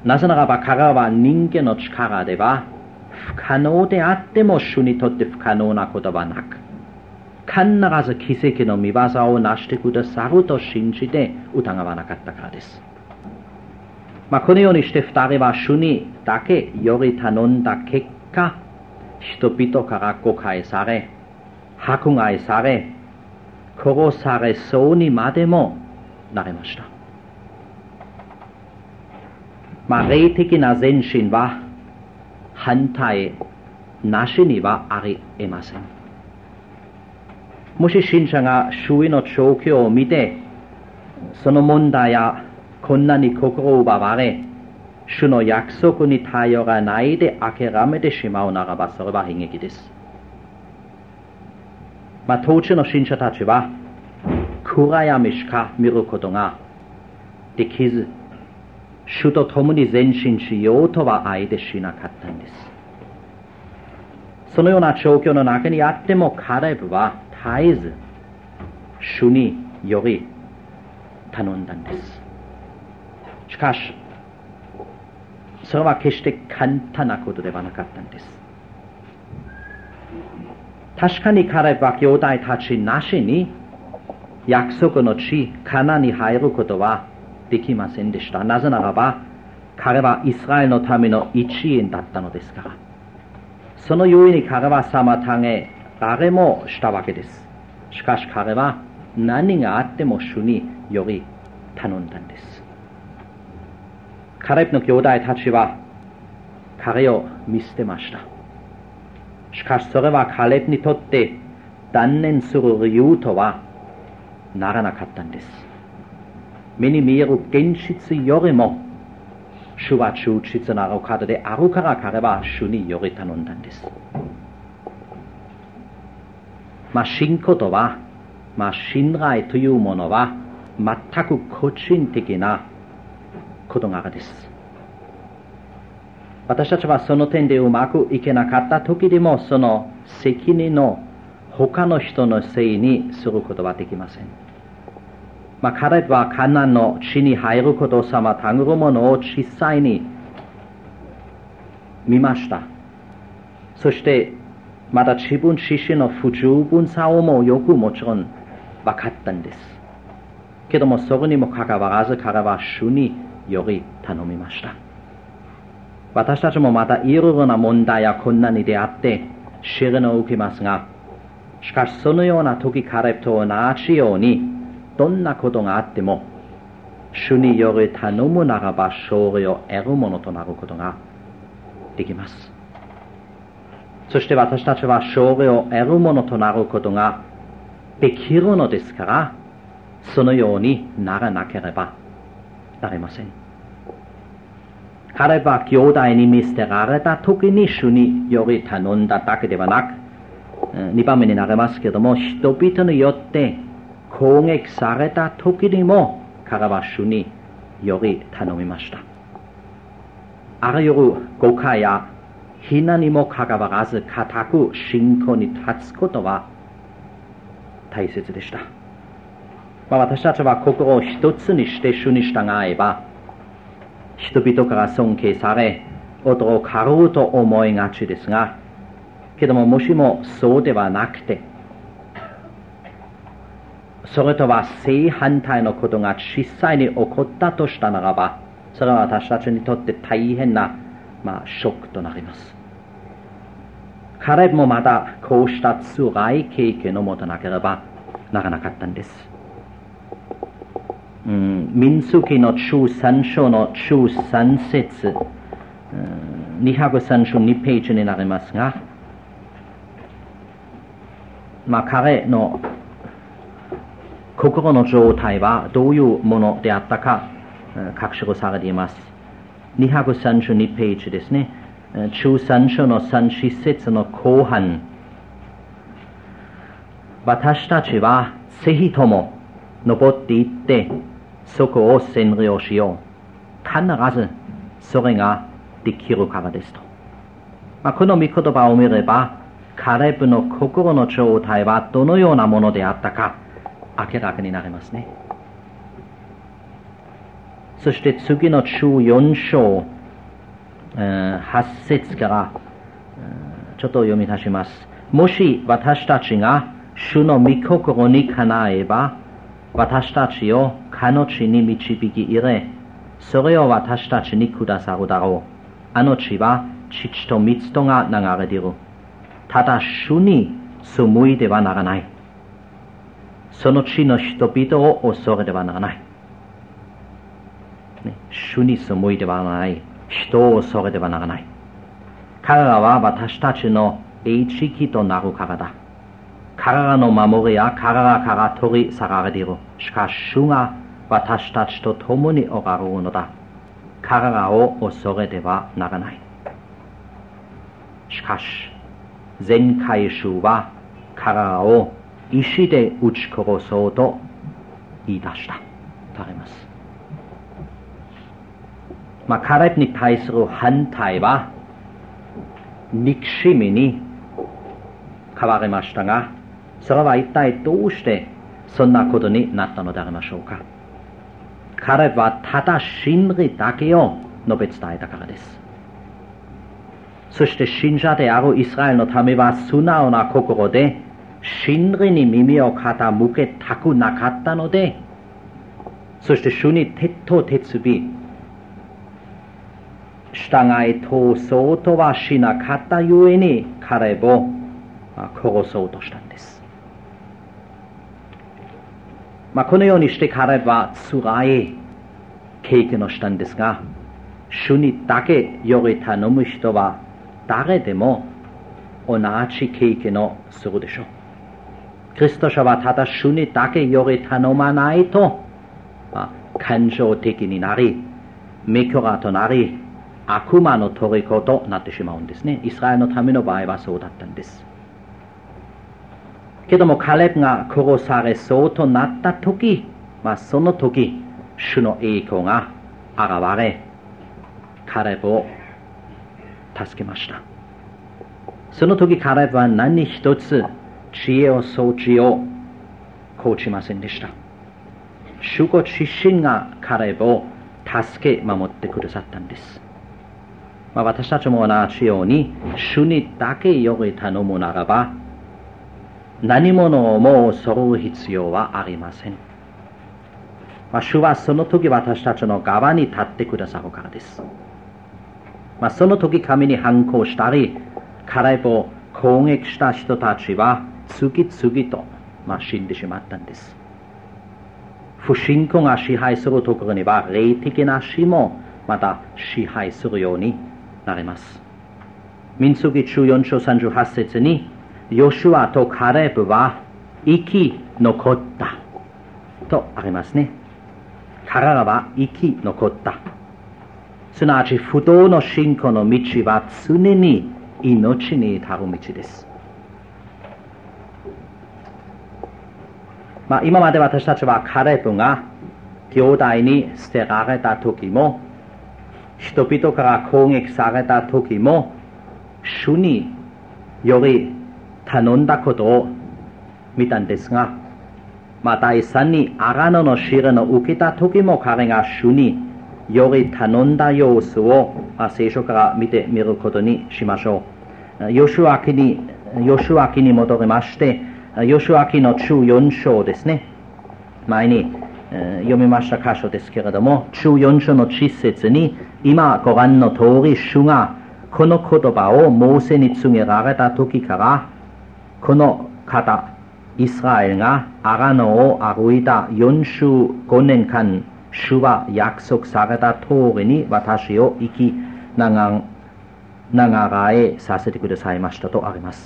なぜならば彼らは人間の力では不可能であっても主にとって不可能なことはなく、必ず奇跡の御業を成してくださると信じて疑わなかったからです。このようにして二人は主にだけより頼んだ結果、人々から誤解され、迫害され、殺されそうにまでもなりました。霊的な前進は反対なしにはあり得ません。もし信者が周囲の状況を見て、その問題や困難に心を奪われ、主の約束に頼らないで諦めてしまうならば、それは悲劇です。当時の信者たちは暗闇しか見ることができず、主と共に前進しようとは相手しなかったんです。そのような状況の中にあっても、カレブは絶えず主により頼んだんです。しかしそれは決して簡単なことではなかったんです。確かにカレブは兄弟たちなしに約束の地カナンに入ることはできませんでした。なぜならば彼はイスラエルのための一員だったのですから。そのゆえに彼は妨げられもしたわけです。しかし彼は何があっても主により頼んだんです。カレブの兄弟たちは彼を見捨てました。しかしそれはカレブにとって断念する理由とはならなかったんです。目に見える現実よりも主は忠実なお方であるから彼は主により頼んだんです。信仰とは、信頼というものは全く個人的な事柄です。私たちはその点でうまくいけなかった時でも、その責任を他の人のせいにすることはできません。カレブはカナンの地に入ることを妨ぐものを実際に見ました。そしてまた自分自身の不十分さをもよくもちろん分かったんですけども、それにもかかわらず彼は主により頼みました。私たちもまたいろいろな問題や困難に出会って試練を受けますが、しかしそのような時カレブと同じようにどんなことがあっても主により頼むならば勝利を得るものとなることができます。そして私たちは勝利を得るものとなることができるのですから、そのようにならなければなりません。カレブは兄弟に見捨てられた時に主により頼んだだけではなく、2番目になりますけども、人々によって攻撃された時にも彼は主により頼みました。あらゆる誤解や非難にもかかわらず固く信仰に立つことは大切でした。私たちは心を一つにして主に従えば人々から尊敬され驚かれると思いがちですが、けどももしもそうではなくて、それとは正反対のことが実際に起こったとしたならば、それは私たちにとって大変な、ショックとなります。カレブもまたこうした辛い経験を持たなければならなかったんです。民数記の13章の13節、232ページになりますが、彼の心の状態はどういうものであったか書き記されています。232ページですね。13章の34節の後半、私たちはぜひとも登っていってそこを占領しよう。必ずそれができるからですと。この御言葉を見れば、カレブの心の状態はどのようなものであったか明らかになりますね。そして次の14章 8節からちょっと読み出します。もし私たちが主の御心にかなえば、私たちをかの地に導き入れ、それを私たちにくださるだろう。あの地は乳と蜜とが流れている。ただ主に背いてはならない。その地の人々を恐れてはならない。主に背いてはならない。人を恐れてはならない。彼らは私たちの餌食となるからだ。彼らの守りは彼らから取り去られている。しかし主が私たちと共におられるのだ。彼らを恐れてはならない。しかし前回主は彼らを石で撃ち殺そうと言い出したとあります。カレブに対する反対は憎しみに変わりましたが、それは一体どうしてそんなことになったのでありましょうか。カレブはただ真理だけを述べ伝えたからです。そして信者であるイスラエルの民は素直な心で真理に耳を傾けたくなかったので、そして主に徹頭徹尾従い通そうとはしなかったゆえにカレブを殺そうとしたんです。このようにしてカレブは辛い経験をしたんですが、主にだけより頼む人は誰でも同じ経験をするでしょう。キリスト者はただ主にだけより頼まないと、感情的になり、目くらとなり、悪魔の虜となってしまうんですね。イスラエルの民の場合はそうだったんです。けどもカレブが殺されそうとなった時、その時主の栄光が現れ、カレブを助けました。その時カレブは何一つ知恵を装置を講じませんでした。主ご自身がカレブを助け守ってくださったんです。私たちも同じように主にだけより頼むならば、何者も恐る必要はありません。主はその時私たちの側に立ってくださるからです。その時神に反抗したりカレブを攻撃した人たちは次々と死んでしまったんです。不信仰が支配するところには霊的な死もまた支配するようになります。民数記14章38節にヨシュアとカレブは生き残ったとありますね。彼らは生き残った。すなわち不動の信仰の道は常に命に至る道です。今まで私たちはカレブが兄弟に捨てられた時も、人々から攻撃された時も、主により頼んだことを見たんですが、第3にアガノの試練を受けた時も彼が主により頼んだ様子を聖書から見てみることにしましょう。ヨシュア記に戻りまして、ヨシュア記の14章ですね。前に読みました箇所ですけれども、14章の10節に今ご覧の通り主がこの言葉をモーセに告げられた時から、この方イスラエルがアガノを歩いた45年間、主は約束された通りに私を生き長らえさせてくださいましたとあります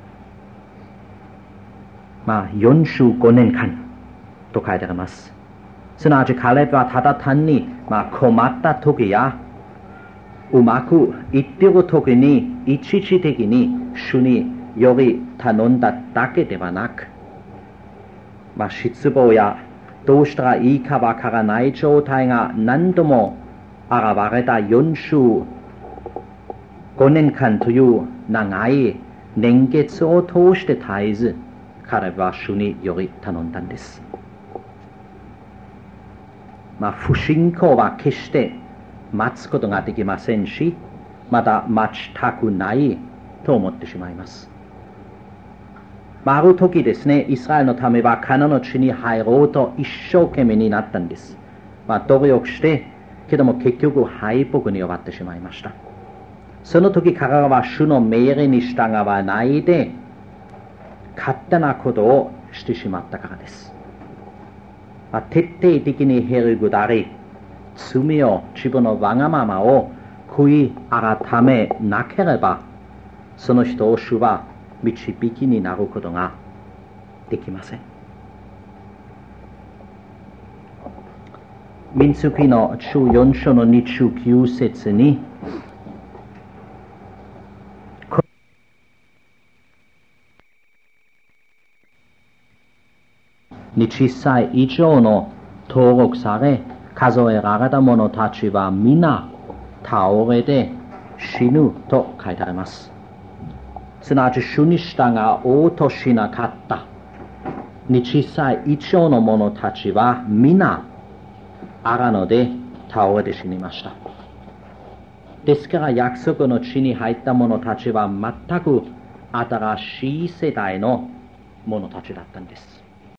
。45年間と書いてあります。すなわちカレブはただ単に困った時やうまくいっている時に一時的に主により頼んだだけではなく、失望やどうしたらいいかわからない状態が何度も現れた45年間という長い年月を通して絶えず彼は主により頼んだんです。不信仰は決して待つことができませんし、 まだ待ちたくないと思ってしまいます。ある時ですね、イスラエルの民はカナンの地に入ろうと一生懸命になったんです。努力して、けども結局敗北に終わってしまいました。その時彼らは主の命令に従わないで、勝手なことをしてしまったからです。徹底的にへりくだり、罪を自分のわがままを悔い改めなければ、その人を主は導きになることができません。民数記の14章の29節に、20歳以上の登録され数えられた者たちは皆倒れて死ぬと書いてあります。すなわち主に従おうとしなかった20歳以上の者たちは皆荒野で倒れて死にました。ですから約束の地に入った者たちは全く新しい世代の者たちだったんです。